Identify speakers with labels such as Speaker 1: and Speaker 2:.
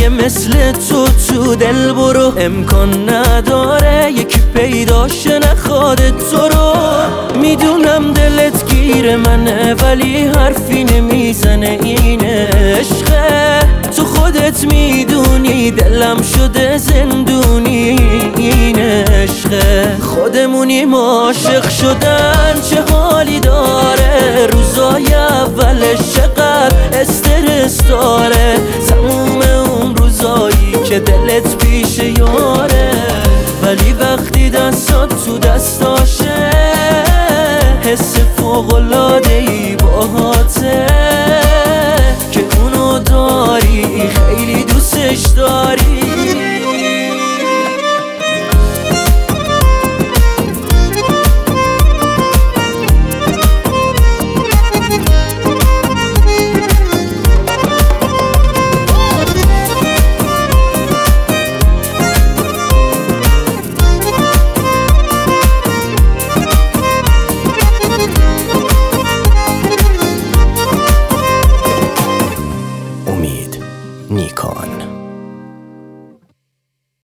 Speaker 1: یه مثل تو دل برو، امکان نداره یکی پیداش نخواد تو رو. میدونم دلت گیر منه ولی حرفی نمیزنه، این عشقه. تو خودت میدونی دلم شده زندونی، این عشقه. خودمونیم عاشق شدن چه حالی داره، روزای اولش چقدر استرس داره، تموم اون روزایی که دلت